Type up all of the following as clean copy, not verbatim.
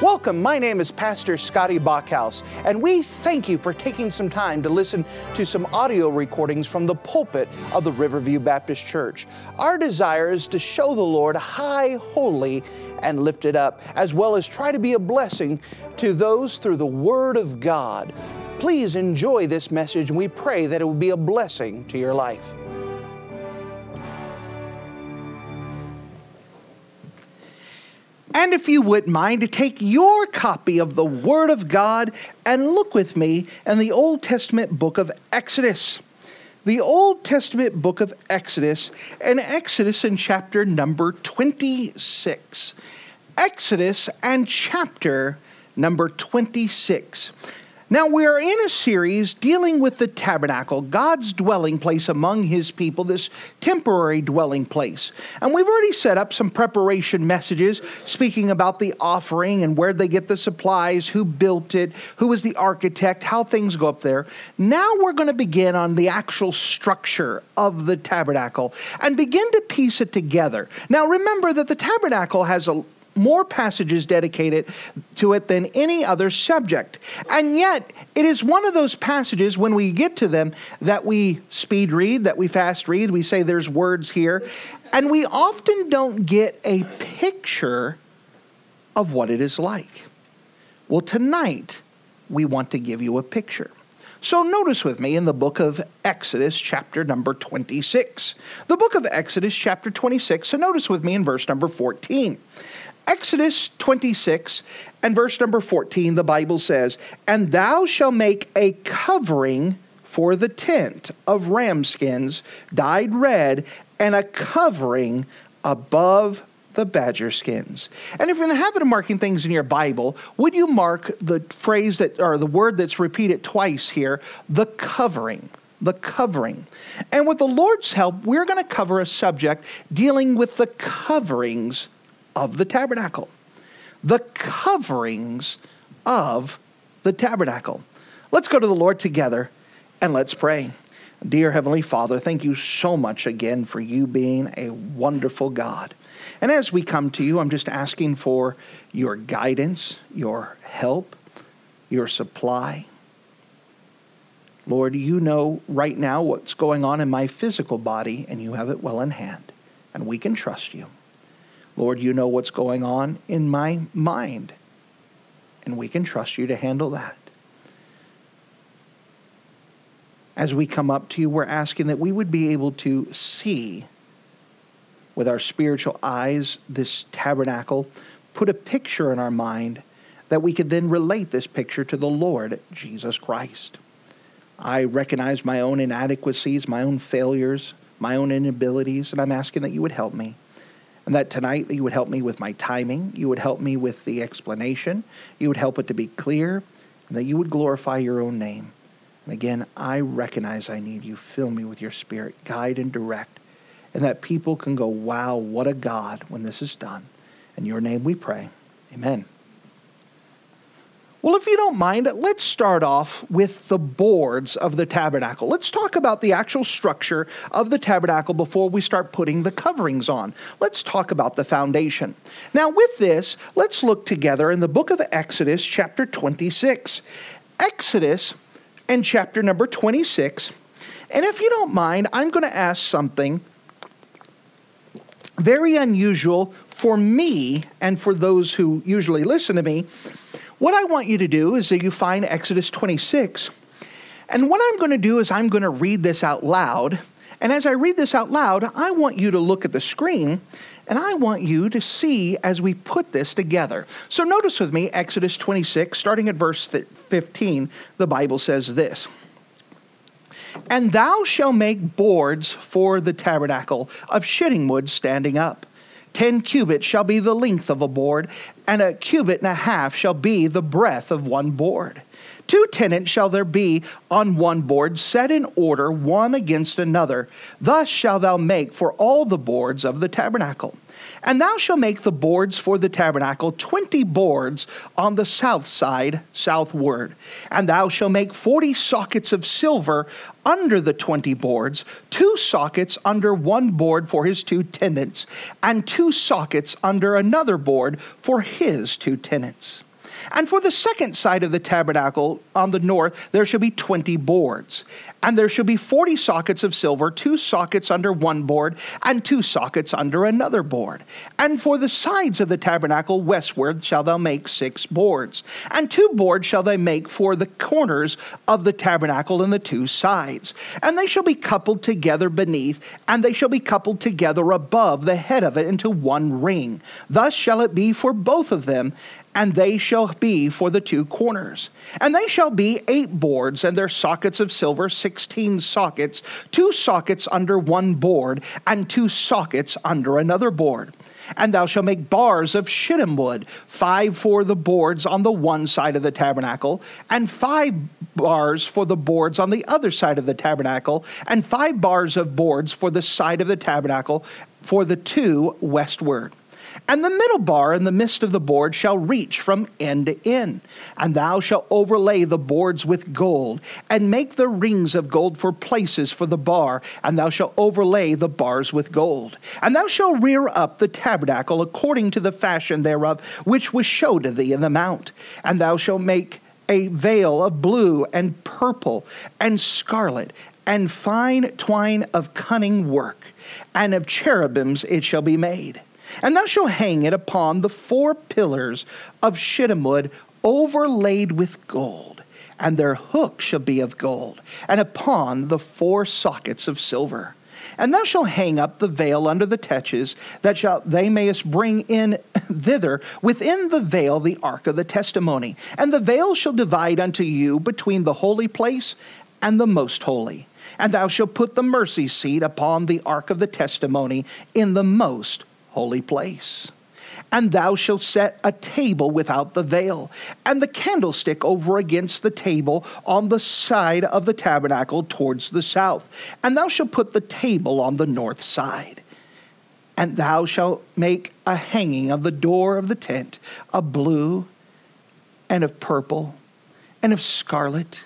Welcome, my name is Pastor Scotty Bachhaus, and we thank you for taking some time to listen to some audio recordings from the pulpit of the Riverview Baptist Church. Our desire is to show the Lord high, holy, and lifted up, as well as try to be a blessing to those through the Word of God. Please enjoy this message, and we pray that it will be a blessing to your life. And if you wouldn't mind to take your copy of the Word of God and look with me in the Old Testament book of Exodus. The Old Testament book of Exodus, and Exodus in chapter number 26. Exodus and chapter number 26. Now, we are in a series dealing with the tabernacle, God's dwelling place among His people, this temporary dwelling place. And we've already set up some preparation messages speaking about the offering and where they get the supplies, who built it, who was the architect, how things go up there. Now we're going to begin on the actual structure of the tabernacle and begin to piece it together. Now, remember that the tabernacle has more passages dedicated to it than any other subject. And yet, it is one of those passages when we get to them that we speed read, that we fast read, we say there's words here, and we often don't get a picture of what it is like. Well, tonight, we want to give you a picture. So notice with me in the book of Exodus, chapter number 26. The book of Exodus, chapter 26, so notice with me in verse number 14. Exodus 26 and verse number 14, the Bible says, "And thou shalt make a covering for the tent of ram skins, dyed red, and a covering above the badger skins." And if you're in the habit of marking things in your Bible, would you mark the phrase that, or the word that's repeated twice here, the covering? The covering. And with the Lord's help, we're going to cover a subject dealing with the coverings of the tabernacle. The coverings of the tabernacle. Let's go to the Lord together and let's pray. Dear Heavenly Father, thank you so much again for you being a wonderful God. And as we come to you, I'm just asking for your guidance, your help, your supply. Lord, you know right now what's going on in my physical body, and you have it well in hand, and we can trust you. Lord, you know what's going on in my mind, and we can trust you to handle that. As we come up to you, we're asking that we would be able to see with our spiritual eyes this tabernacle, put a picture in our mind that we could then relate this picture to the Lord Jesus Christ. I recognize my own inadequacies, my own failures, my own inabilities, and I'm asking that you would help me. And that tonight that you would help me with my timing, you would help me with the explanation, you would help it to be clear, and that you would glorify your own name. And again, I recognize I need you. Fill me with your Spirit, guide and direct, and that people can go, wow, what a God when this is done. In your name we pray. Amen. Well, if you don't mind, let's start off with the boards of the tabernacle. Let's talk about the actual structure of the tabernacle before we start putting the coverings on. Let's talk about the foundation. Now, with this, let's look together in the book of Exodus, chapter 26. Exodus and chapter number 26. And if you don't mind, I'm going to ask something very unusual for me and for those who usually listen to me. What I want you to do is that you find Exodus 26. And what I'm going to do is I'm going to read this out loud. And as I read this out loud, I want you to look at the screen and I want you to see as we put this together. So notice with me, Exodus 26, starting at verse 15, the Bible says this. "And thou shalt make boards for the tabernacle of shittim wood standing up. 10 cubits shall be the length of a board, and 1.5 cubits shall be the breadth of one board. 2 tenons shall there be on one board, set in order one against another. Thus shalt thou make for all the boards of the tabernacle. And thou shalt make the boards for the tabernacle 20 boards on the south side, southward. And thou shalt make 40 sockets of silver under the 20 boards, 2 sockets under one board for his 2 tenons, and 2 sockets under another board for his 2 tenons. And for the second side of the tabernacle on the north, there shall be 20 boards. And there shall be 40 sockets of silver, 2 sockets under one board, and 2 sockets under another board. And for the sides of the tabernacle westward shall thou make 6 boards. And 2 boards shall they make for the corners of the tabernacle and the 2 sides. And they shall be coupled together beneath, and they shall be coupled together above the head of it into one ring. Thus shall it be for both of them, and they shall be for the 2 corners. And they shall be 8 boards, and their sockets of silver, 16 sockets, 2 sockets under one board, and 2 sockets under another board. And thou shalt make bars of shittim wood, 5 for the boards on the one side of the tabernacle, and 5 bars for the boards on the other side of the tabernacle, and 5 bars of boards for the side of the tabernacle for the 2 westward. And the middle bar in the midst of the board shall reach from end to end. And thou shalt overlay the boards with gold, and make the rings of gold for places for the bar, and thou shalt overlay the bars with gold. And thou shalt rear up the tabernacle according to the fashion thereof, which was showed to thee in the mount. And thou shalt make a veil of blue and purple and scarlet, and fine twine of cunning work, and of cherubims it shall be made. And thou shalt hang it upon the 4 pillars of shittim wood overlaid with gold, and their hooks shall be of gold, and upon the 4 sockets of silver. And thou shalt hang up the veil under the tetches, that they mayest bring in thither within the veil the ark of the testimony. And the veil shall divide unto you between the holy place and the most holy. And thou shalt put the mercy seat upon the ark of the testimony in the most holy place. And thou shalt set a table without the veil, and the candlestick over against the table on the side of the tabernacle towards the south. And thou shalt put the table on the north side. And thou shalt make a hanging of the door of the tent of blue, and of purple, and of scarlet,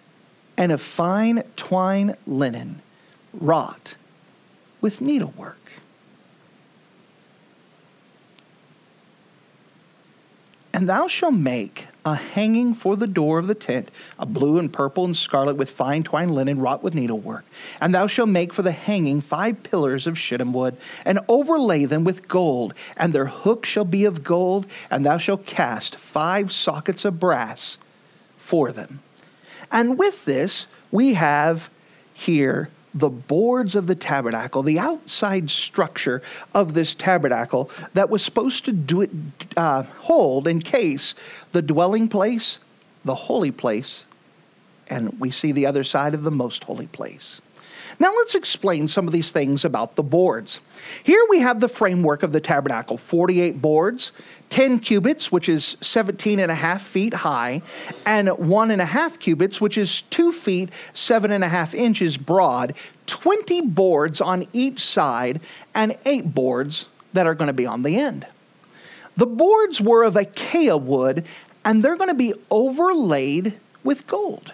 and of fine twine linen, wrought with needlework. And thou shalt make a hanging for the door of the tent, of blue and purple and scarlet, with fine twine linen wrought with needlework. And thou shalt make for the hanging 5 pillars of shittim wood, and overlay them with gold, and their hooks shall be of gold, and thou shalt cast 5 sockets of brass for them. And with this, we have here the boards of the tabernacle, the outside structure of this tabernacle that was supposed to hold, encase the dwelling place, the holy place, and we see the other side of the most holy place. Now let's explain some of these things about the boards. Here we have the framework of the tabernacle, 48 boards, 10 cubits, which is 17.5 feet high, and 1.5 cubits, which is 2 feet, 7.5 inches broad, 20 boards on each side, and 8 boards that are going to be on the end. The boards were of acacia wood, and they're going to be overlaid with gold.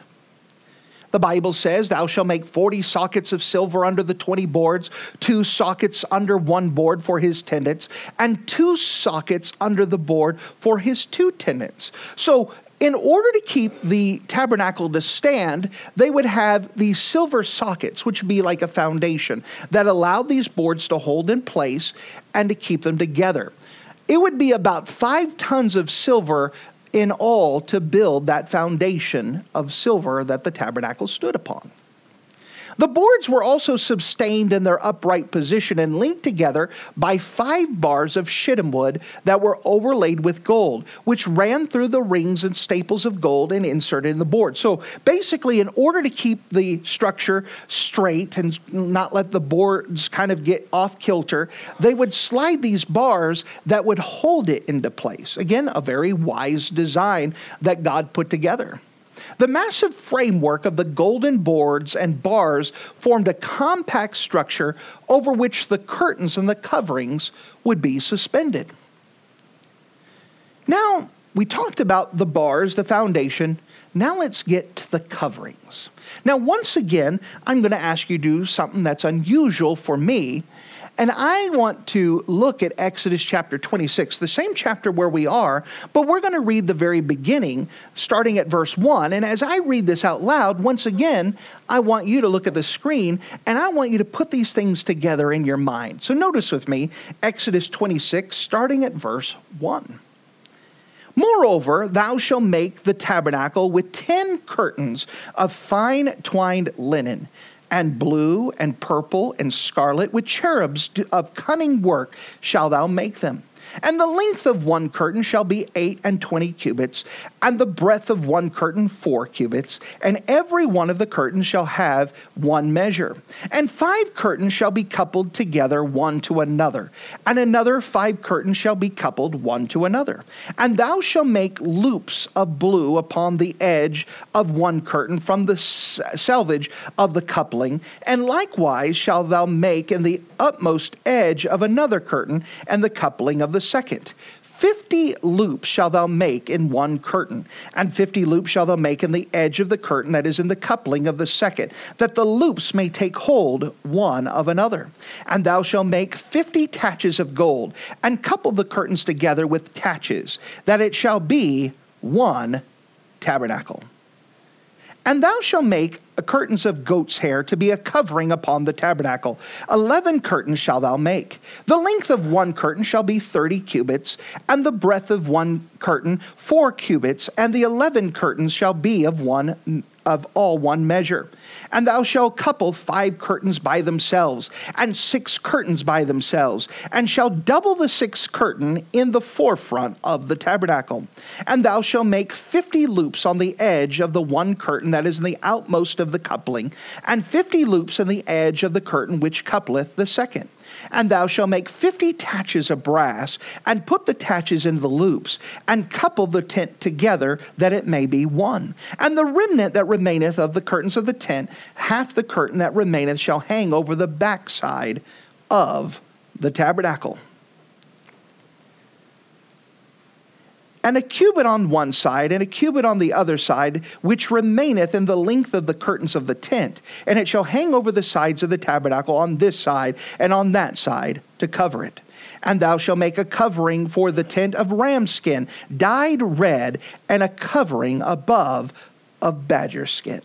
The Bible says, thou shalt make 40 sockets of silver under the 20 boards, 2 sockets under one board for his tendons, and 2 sockets under the board for his 2 tendons. So in order to keep the tabernacle to stand, they would have these silver sockets, which would be like a foundation, that allowed these boards to hold in place and to keep them together. It would be about 5 tons of silver in all to build that foundation of silver that the tabernacle stood upon. The boards were also sustained in their upright position and linked together by 5 bars of shittim wood that were overlaid with gold, which ran through the rings and staples of gold and inserted in the board. So basically, in order to keep the structure straight and not let the boards kind of get off kilter, they would slide these bars that would hold it into place. Again, a very wise design that God put together. The massive framework of the golden boards and bars formed a compact structure over which the curtains and the coverings would be suspended. Now, we talked about the bars, the foundation. Now let's get to the coverings. Now, once again, I'm going to ask you to do something that's unusual for me, And I want to look at Exodus chapter 26, the same chapter where we are, but we're going to read the very beginning, starting at verse 1. And as I read this out loud, once again, I want you to look at the screen, and I want you to put these things together in your mind. So notice with me, Exodus 26, starting at verse 1. Moreover, thou shalt make the tabernacle with 10 curtains of fine twined linen, and blue and purple and scarlet, with cherubs of cunning work shalt thou make them. And the length of one curtain shall be 28 cubits, and the breadth of one curtain 4 cubits, and every one of the curtains shall have one measure. And 5 curtains shall be coupled together one to another, and another 5 curtains shall be coupled one to another. And thou shalt make loops of blue upon the edge of one curtain from the selvage of the coupling, and likewise shalt thou make in the utmost edge of another curtain, and the coupling of the second. 50 loops shalt thou make in one curtain, and 50 loops shalt thou make in the edge of the curtain that is in the coupling of the second, that the loops may take hold one of another. And thou shalt make 50 taches of gold, and couple the curtains together with taches, that it shall be one tabernacle. And thou shalt make curtains of goat's hair to be a covering upon the tabernacle. 11 curtains shalt thou make. The length of one curtain shall be 30 cubits, and the breadth of one curtain 4 cubits, and the 11 curtains shall be of all one measure. And thou shalt couple 5 curtains by themselves, and 6 curtains by themselves, and shalt double the 6th curtain in the forefront of the tabernacle. And thou shalt make 50 loops on the edge of the one curtain that is in the outmost of the coupling, and 50 loops in the edge of the curtain which coupleth the second. And thou shalt make 50 taches of brass, and put the taches in the loops, and couple the tent together, that it may be one. And the remnant that remaineth of the curtains of the tent, half the curtain that remaineth shall hang over the backside of the tabernacle. And a cubit on one side, and a cubit on the other side, which remaineth in the length of the curtains of the tent. And it shall hang over the sides of the tabernacle on this side and on that side to cover it. And thou shalt make a covering for the tent of ram skin, dyed red, and a covering above of badger skin.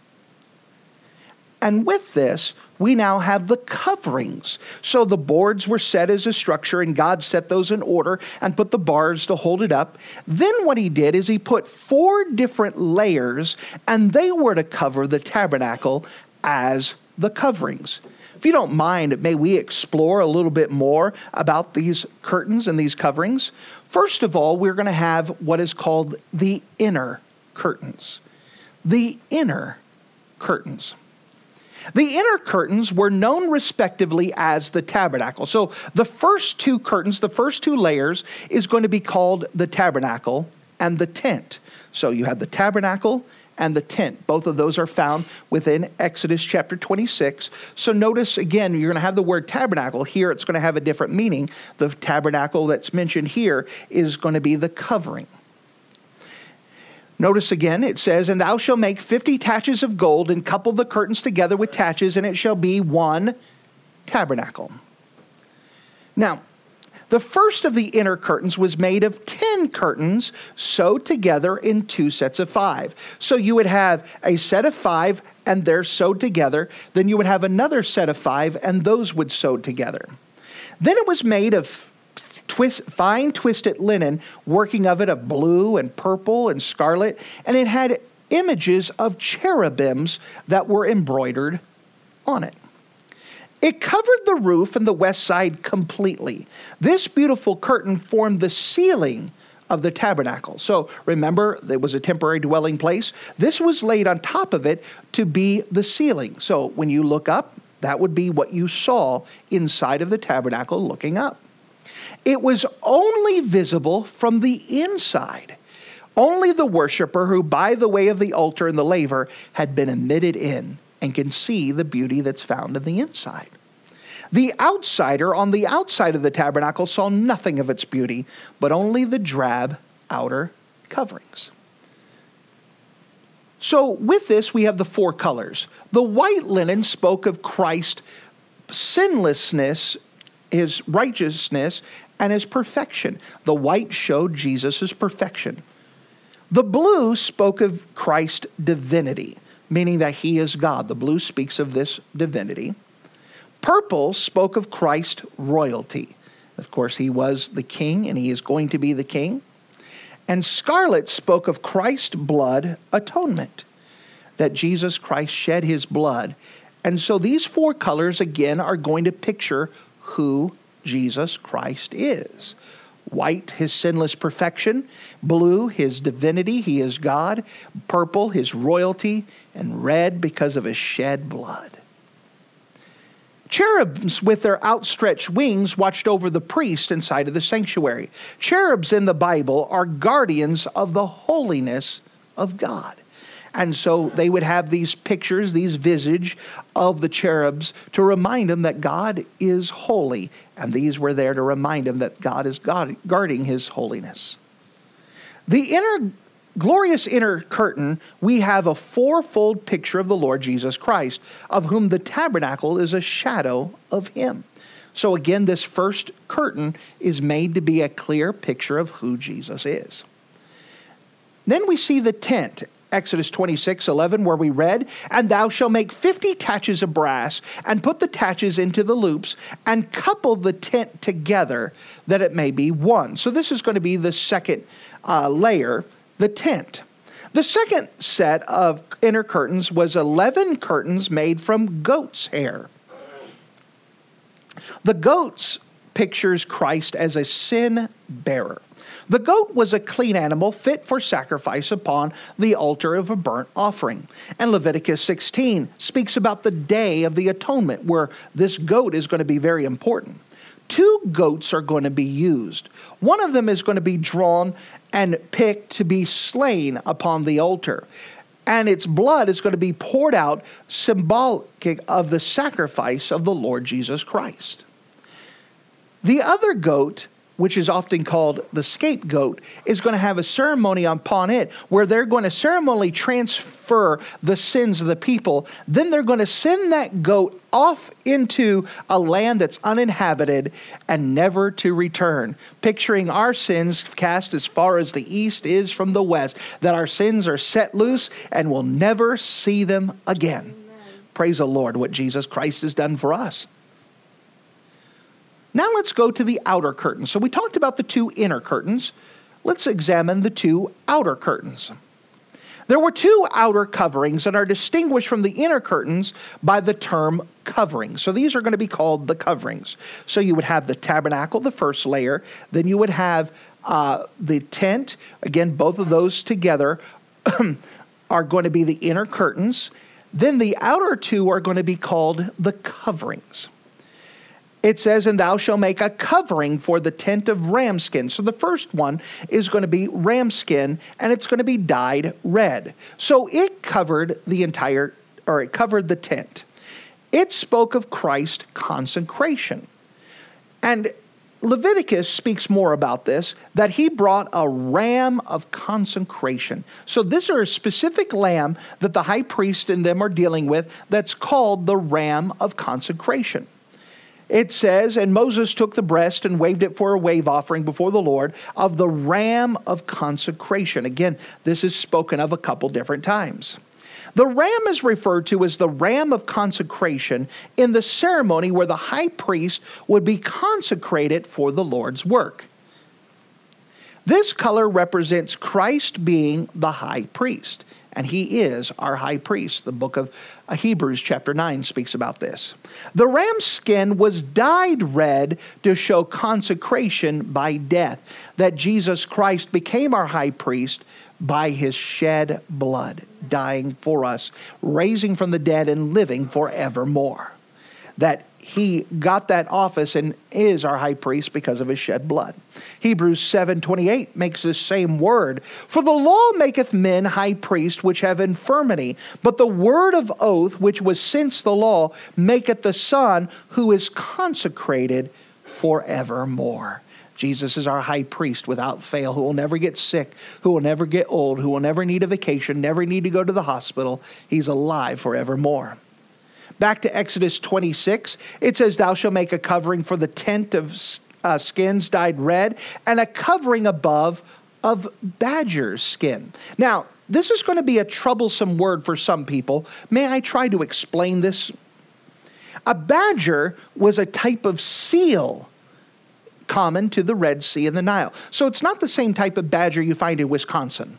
And with this, we now have the coverings. So the boards were set as a structure, and God set those in order and put the bars to hold it up. Then what he did is he put 4 different layers, and they were to cover the tabernacle as the coverings. If you don't mind, may we explore a little bit more about these curtains and these coverings? First of all, we're going to have what is called the inner curtains. The inner curtains. The inner curtains were known respectively as the tabernacle. So the first 2 curtains, the first 2 layers, is going to be called the tabernacle and the tent. So you have the tabernacle and the tent. Both of those are found within Exodus chapter 26. So notice again, you're going to have the word tabernacle. Here it's going to have a different meaning. The tabernacle that's mentioned here is going to be the covering. Notice again, it says, and thou shalt make 50 taches of gold, and couple the curtains together with taches, and it shall be one tabernacle. Now, the first of the inner curtains was made of 10 curtains sewed together in 2 sets of 5. So you would have a set of 5, and they're sewed together. Then you would have another set of 5, and those would sew together. Then it was made of fine twisted linen, working of it of blue and purple and scarlet, and it had images of cherubims that were embroidered on it. It covered the roof and the west side completely. This beautiful curtain formed the ceiling of the tabernacle. So remember, there was a temporary dwelling place. This was laid on top of it to be the ceiling. So when you look up, that would be what you saw inside of the tabernacle looking up. It was only visible from the inside. Only the worshiper who by the way of the altar and the laver had been admitted in and can see the beauty that's found in the inside. The outsider on the outside of the tabernacle saw nothing of its beauty, but only the drab outer coverings. So with this, we have the 4 colors. The white linen spoke of Christ's sinlessness his righteousness and his perfection. The white showed Jesus' perfection. The blue spoke of Christ's divinity, meaning that he is God. The blue speaks of this divinity. Purple spoke of Christ's royalty. Of course, he was the king, and he is going to be the king. And scarlet spoke of Christ's blood atonement, that Jesus Christ shed his blood. And so these four colors, again, are going to picture who Jesus Christ is. White, his sinless perfection. Blue, his divinity, he is God. Purple, his royalty. And red, because of his shed blood. Cherubs with their outstretched wings watched over the priest inside of the sanctuary. Cherubs in the Bible are guardians of the holiness of God. And so they would have these pictures, these visage of the cherubs to remind them that God is holy. And these were there to remind them that God is guarding his holiness. The glorious inner curtain, we have a fourfold picture of the Lord Jesus Christ, of whom the tabernacle is a shadow of him. So again, this first curtain is made to be a clear picture of who Jesus is. Then we see the tent. Exodus 26:11, where we read, "And thou shalt make 50 taches of brass, and put the taches into the loops, and couple the tent together, that it may be one." So this is going to be the second layer, the tent. The second set of inner curtains was 11 curtains made from goat's hair. The goats pictures Christ as a sin bearer. The goat was a clean animal fit for sacrifice upon the altar of a burnt offering. And Leviticus 16 speaks about the day of the atonement, where this goat is going to be very important. 2 goats are going to be used. One of them is going to be drawn and picked to be slain upon the altar. And its blood is going to be poured out, symbolic of the sacrifice of the Lord Jesus Christ. The other goat, which is often called the scapegoat, is going to have a ceremony upon it where they're going to ceremonially transfer the sins of the people. Then they're going to send that goat off into a land that's uninhabited and never to return. Picturing our sins cast as far as the east is from the west, that our sins are set loose and we'll never see them again. Amen. Praise the Lord, what Jesus Christ has done for us. Now let's go to the outer curtains. So we talked about the 2 inner curtains. Let's examine the 2 outer curtains. There were 2 outer coverings that are distinguished from the inner curtains by the term covering. So these are going to be called the coverings. So you would have the tabernacle, the first layer. Then you would have the tent. Again, both of those together are going to be the inner curtains. Then the outer 2 are going to be called the coverings. It says, "And thou shalt make a covering for the tent of ram skin." So the first one is going to be ram skin, and it's going to be dyed red. So it covered it covered the tent. It spoke of Christ's consecration. And Leviticus speaks more about this, that he brought a ram of consecration. So this is a specific lamb that the high priest and them are dealing with that's called the ram of consecration. It says, "And Moses took the breast and waved it for a wave offering before the Lord of the ram of consecration." Again, this is spoken of a couple different times. The ram is referred to as the ram of consecration in the ceremony where the high priest would be consecrated for the Lord's work. This color represents Christ being the high priest, and he is our high priest. The book of Hebrews chapter 9 speaks about this. The ram's skin was dyed red to show consecration by death, that Jesus Christ became our high priest by his shed blood, dying for us, raising from the dead and living forevermore. That he got that office and is our high priest because of his shed blood. Hebrews 7:28 makes this same word. "For the law maketh men high priests which have infirmity, but the word of oath which was since the law maketh the Son who is consecrated forevermore." Jesus is our high priest without fail, who will never get sick, who will never get old, who will never need a vacation, never need to go to the hospital. He's alive forevermore. Back to Exodus 26, it says, thou shalt make a covering for the tent of skins dyed red, and a covering above of badger's skin. Now, this is going to be a troublesome word for some people. May I try to explain this? A badger was a type of seal common to the Red Sea and the Nile. So it's not the same type of badger you find in Wisconsin.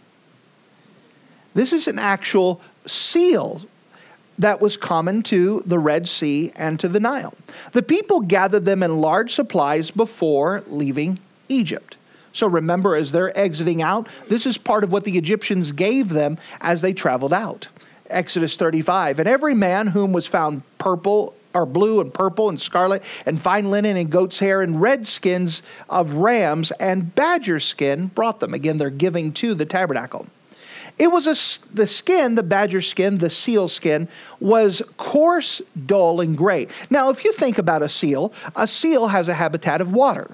This is an actual seal that was common to the Red Sea and to the Nile. The people gathered them in large supplies before leaving Egypt. So remember, as they're exiting out, this is part of what the Egyptians gave them as they traveled out. Exodus 35, and every man whom was found purple or blue and purple and scarlet and fine linen and goat's hair and red skins of rams and badger skin brought them. Again, they're giving to the tabernacle. It was the skin, the badger skin, the seal skin, was coarse, dull, and gray. Now, if you think about a seal has a habitat of water.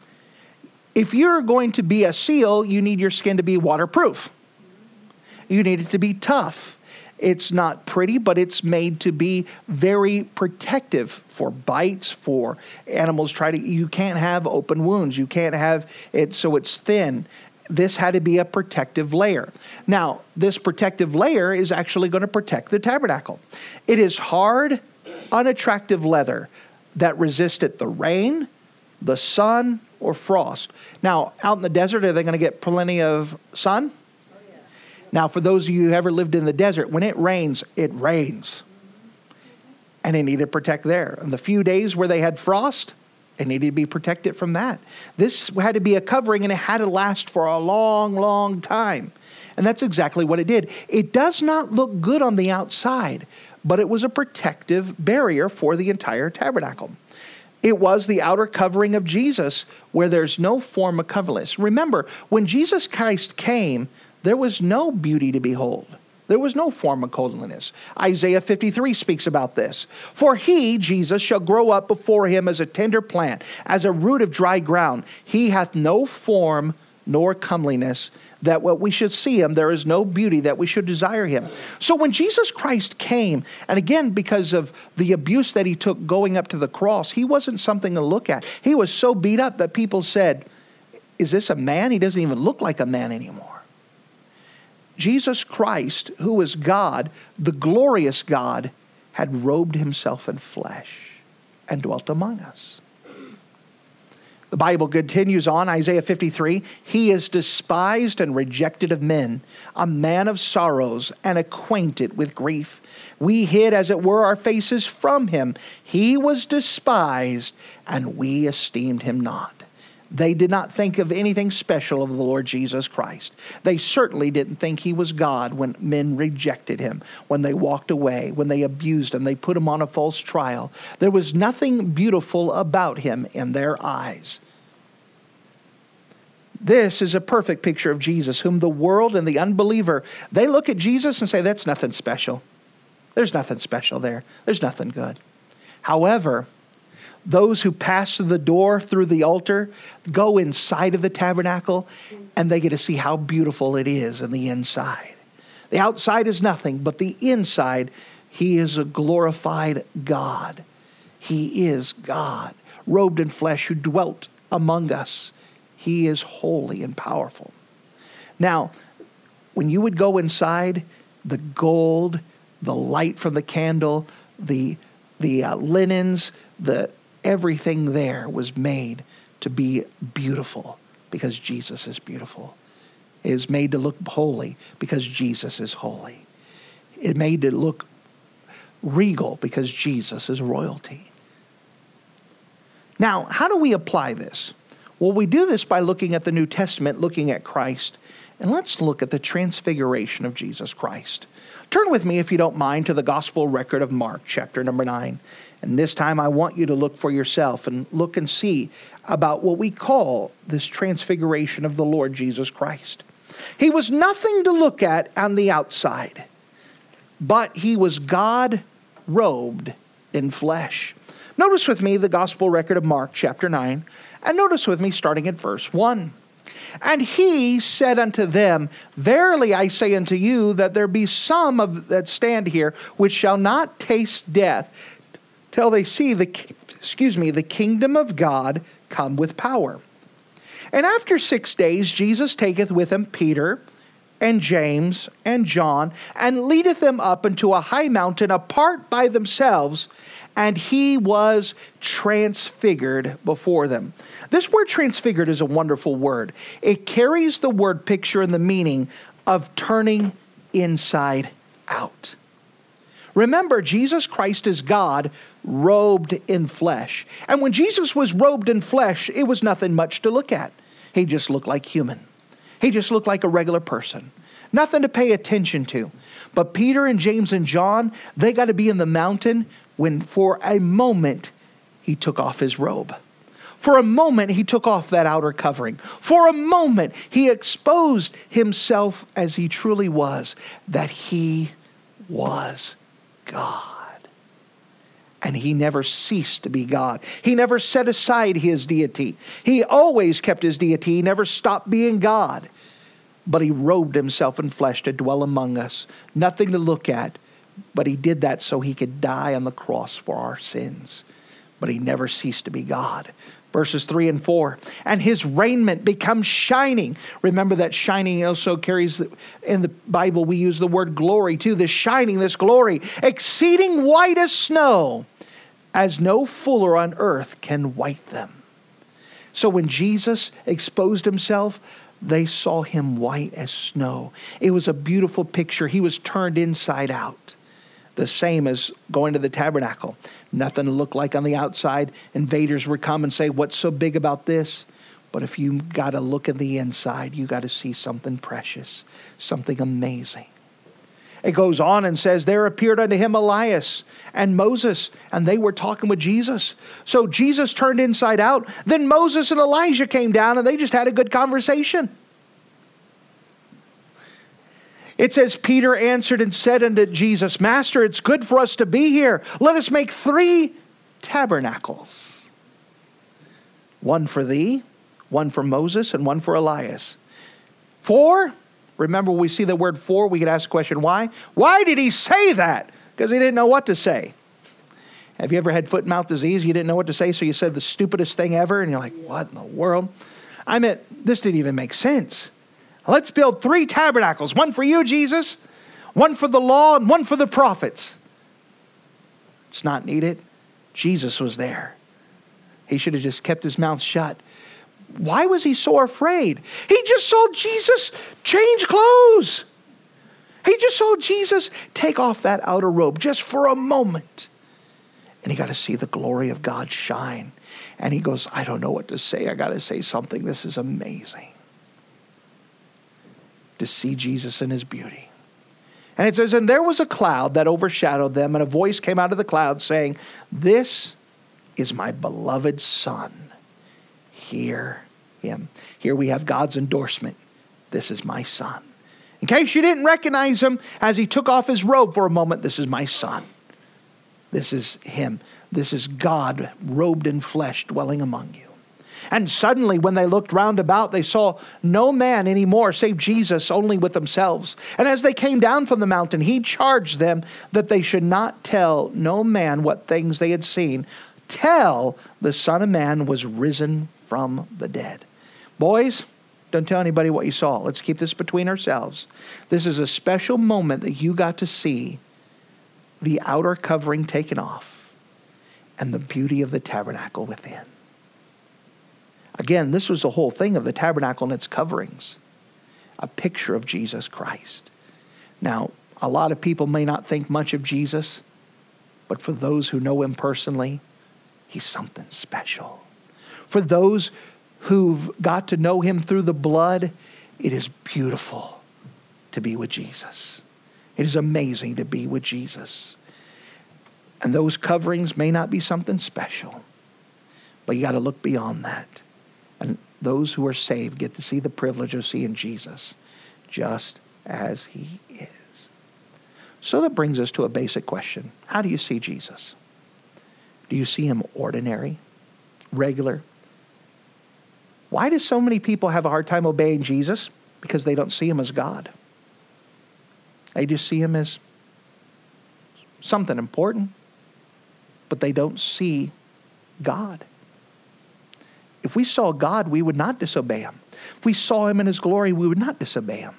If you're going to be a seal, you need your skin to be waterproof. You need it to be tough. It's not pretty, but it's made to be very protective for bites, for animals you can't have open wounds. You can't have it so it's thin. This had to be a protective layer. Now, this protective layer is actually going to protect the tabernacle. It is hard, unattractive leather that resisted the rain, the sun, or frost. Now, out in the desert, are they going to get plenty of sun? Oh, yeah. Now, for those of you who ever lived in the desert, when it rains, it rains. And they need to protect there. And the few days where they had frost, they needed to be protected from that. This had to be a covering, and it had to last for a long, long time. And that's exactly what it did. It does not look good on the outside, but it was a protective barrier for the entire tabernacle. It was the outer covering of Jesus where there's no form of coverless. Remember, when Jesus Christ came, there was no beauty to behold. There was no form of comeliness. Isaiah 53 speaks about this. For he, Jesus, shall grow up before him as a tender plant, as a root of dry ground. He hath no form nor comeliness, that what we should see him, there is no beauty that we should desire him. So when Jesus Christ came, and again, because of the abuse that he took going up to the cross, he wasn't something to look at. He was so beat up that people said, is this a man? He doesn't even look like a man anymore. Jesus Christ, who is God, the glorious God, had robed himself in flesh and dwelt among us. The Bible continues on, Isaiah 53, he is despised and rejected of men, a man of sorrows and acquainted with grief. We hid, as it were, our faces from him. He was despised, and we esteemed him not. They did not think of anything special of the Lord Jesus Christ. They certainly didn't think he was God when men rejected him, when they walked away, when they abused him, they put him on a false trial. There was nothing beautiful about him in their eyes. This is a perfect picture of Jesus, whom the world and the unbeliever, they look at Jesus and say, that's nothing special. There's nothing special there. There's nothing good. However, those who pass through the door, through the altar, go inside of the tabernacle, and they get to see how beautiful it is in the inside. The outside is nothing, but the inside, he is a glorified God. He is God, robed in flesh, who dwelt among us. He is holy and powerful. Now, when you would go inside, the gold, the light from the candle, the linens, everything there was made to be beautiful because Jesus is beautiful. It is made to look holy because Jesus is holy. It is made to look regal because Jesus is royalty. Now, how do we apply this? Well, we do this by looking at the New Testament, looking at Christ. And let's look at the transfiguration of Jesus Christ. Turn with me, if you don't mind, to the gospel record of Mark, chapter number 9. And this time I want you to look for yourself and look and see about what we call this transfiguration of the Lord Jesus Christ. He was nothing to look at on the outside, but he was God robed in flesh. Notice with me the gospel record of Mark, chapter 9, and notice with me starting at verse 1. And he said unto them, Verily I say unto you, that there be some that stand here, which shall not taste death, till they see the kingdom of God come with power. And after 6 days Jesus taketh with him Peter and James and John, and leadeth them up into a high mountain apart by themselves, and he was transfigured before them. This word transfigured is a wonderful word. It carries the word picture and the meaning of turning inside out. Remember, Jesus Christ is God robed in flesh. And when Jesus was robed in flesh, it was nothing much to look at. He just looked like human. He just looked like a regular person. Nothing to pay attention to. But Peter and James and John, they got to be in the mountain when for a moment he took off his robe. For a moment he took off that outer covering. For a moment he exposed himself as he truly was, that he was God. And he never ceased to be God. He never set aside his deity. He always kept his deity. He never stopped being God. But he robed himself in flesh to dwell among us. Nothing to look at. But he did that so he could die on the cross for our sins. But he never ceased to be God. Verses 3 and 4. And his raiment becomes shining. Remember that shining also carries, in the Bible we use the word glory too. This shining, this glory, exceeding white as snow, as no fuller on earth can white them. So when Jesus exposed himself, they saw him white as snow. It was a beautiful picture. He was turned inside out. The same as going to the tabernacle. Nothing to look like on the outside. Invaders would come and say, what's so big about this? But if you got to look at the inside, you got to see something precious, something amazing. It goes on and says, there appeared unto him Elias and Moses, and they were talking with Jesus. So Jesus turned inside out. Then Moses and Elijah came down, and they just had a good conversation. It says, Peter answered and said unto Jesus, Master, it's good for us to be here. Let us make 3 tabernacles. One for thee, one for Moses, and one for Elias. 4, remember we see the word 4, we could ask the question, why? Why did he say that? Because he didn't know what to say. Have you ever had foot and mouth disease? You didn't know what to say, so you said the stupidest thing ever, and you're like, what in the world? I mean, this didn't even make sense. Let's build 3 tabernacles. One for you, Jesus. One for the law and one for the prophets. It's not needed. Jesus was there. He should have just kept his mouth shut. Why was he so afraid? He just saw Jesus change clothes. He just saw Jesus take off that outer robe just for a moment. And he got to see the glory of God shine. And he goes, I don't know what to say. I got to say something. This is amazing. To see Jesus in his beauty. And it says, and there was a cloud that overshadowed them, and a voice came out of the cloud saying, this is my beloved Son. Hear him. Here we have God's endorsement. This is my Son. In case you didn't recognize him, as he took off his robe for a moment, this is my Son. This is him. This is God robed in flesh dwelling among you. And suddenly when they looked round about, they saw no man anymore save Jesus only with themselves. And as they came down from the mountain, he charged them that they should not tell no man what things they had seen, till the Son of Man was risen from the dead. Boys, don't tell anybody what you saw. Let's keep this between ourselves. This is a special moment that you got to see the outer covering taken off and the beauty of the tabernacle within. Again, this was the whole thing of the tabernacle and its coverings. A picture of Jesus Christ. Now, a lot of people may not think much of Jesus, but for those who know him personally, he's something special. For those who've got to know him through the blood, it is beautiful to be with Jesus. It is amazing to be with Jesus. And those coverings may not be something special, but you got to look beyond that. And those who are saved get to see the privilege of seeing Jesus just as he is. So that brings us to a basic question. How do you see Jesus? Do you see him ordinary, regular? Why do so many people have a hard time obeying Jesus? Because they don't see him as God. They just see him as something important, but they don't see God. If we saw God, we would not disobey him. If we saw him in his glory, we would not disobey him.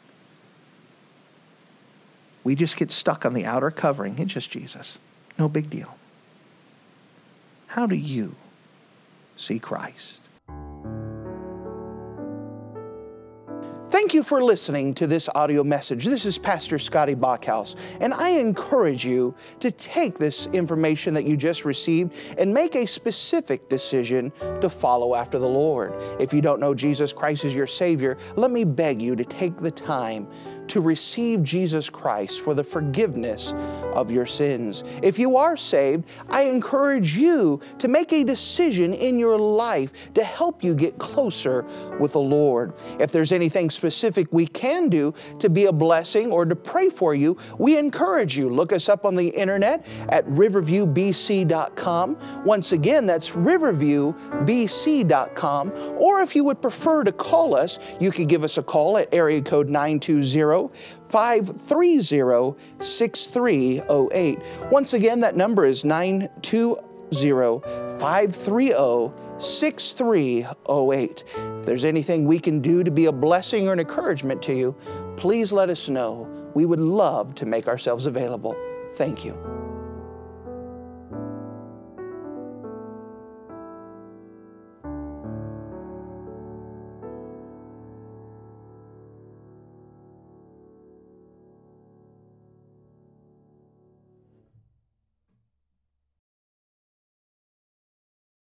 We just get stuck on the outer covering. It's just Jesus. No big deal. How do you see Christ? Thank you for listening to this audio message. This is Pastor Scotty Bachhaus, and I encourage you to take this information that you just received and make a specific decision to follow after the Lord. If you don't know Jesus Christ as your Savior, let me beg you to take the time to receive Jesus Christ for the forgiveness of your sins. If you are saved, I encourage you to make a decision in your life to help you get closer with the Lord. If there's anything specific we can do to be a blessing or to pray for you, we encourage you. Look us up on the internet at riverviewbc.com. Once again, that's riverviewbc.com. Or if you would prefer to call us, you could give us a call at area code 920-530-6308. Once again, that number is 920-530-6308. If there's anything we can do to be a blessing or an encouragement to you, please let us know. We would love to make ourselves available. Thank you.